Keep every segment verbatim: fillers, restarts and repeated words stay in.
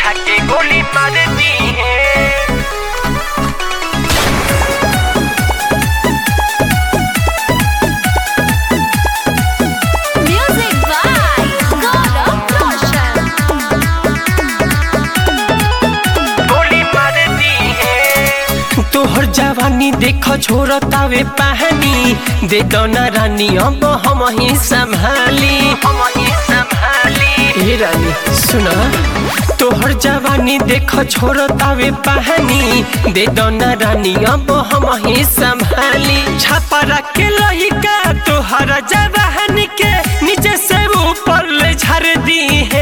उठा के गोली मार दी है। तोहर जवानी देख छोड़तावे पानी दे दना रानी अब हम ही संभाली हम ही संभाली। हे रानी सुना तोहर जवानी देख छोड़तावे पानी दे दना रानी अब हम ही संभाली। छापा रखे लहिका तोहर जवानी के नीचे से ऊपर ले झाड़ दी है।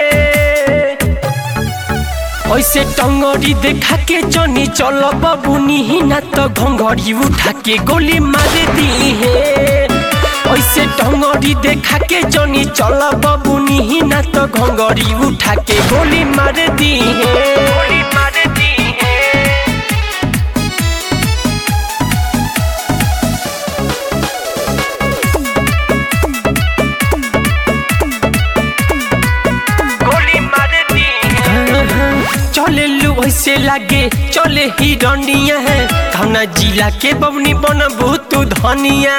ऐसे टंगड़ी देखा के जनी चल बबुनी ना तो घंघरी उठा के गोली मार दी है। ऐसे टंगड़ी देखा के जनी चल बबुनी ना तो घंघरी उठा के गोली मार दी है। गोली मार दी है। गोली मार दी है। चले लू ऐसे लागे चले ही डंडिया है कौना जिला के बबनी बनबू तू धनिया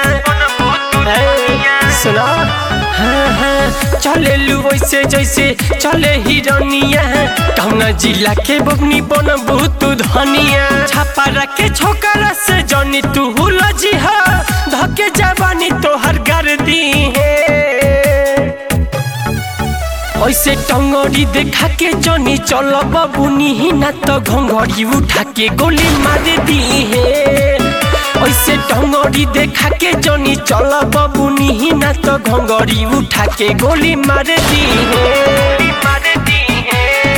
सुना। हाँ हाँ चले लू ऐसे जैसे चले ही डंडिया है कौना जिला के बबनी बनबू तू धनिया। छापा रखे छोकरा से जनी तू लजी है धके जवानी तोहर कर दी है। ऐसे टंगड़ी देखा के जनी चल बबुनी ना तो घंघरी उठा के गोली मार दी है। ऐसे टंगड़ी देखा के जनी चल बबुनी ना तो घंघरी उठा के गोली मार दी है। मार दी है।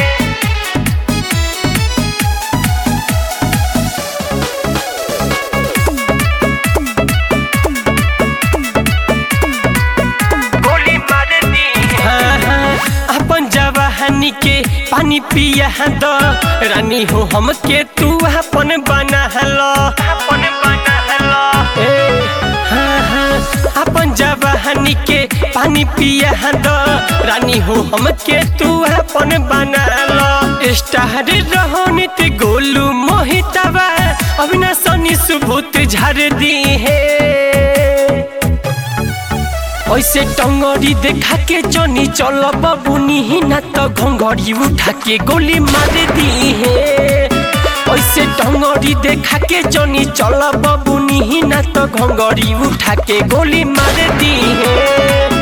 गोली मार दी है। अपन जवानी के पानी पिया दो रानी हो हम के तू अपन बना लो अपन बना लो। ए हाँ हाँ अपन जवानी के पानी पिया दो रानी हो हम के तू अपन बना लो। स्टार रोहित गोलू मोहितवा अविनाशनी सुभूत झाड़ दी है। ऐसे टंगड़ी देखा के जनी चल बबुनी ना तो घंघरी उठा के गोली मार दी है। ऐसे टंगड़ी देखा के जनी चल बबुनी ना तो घंघरी उठा के गोली मार दी है।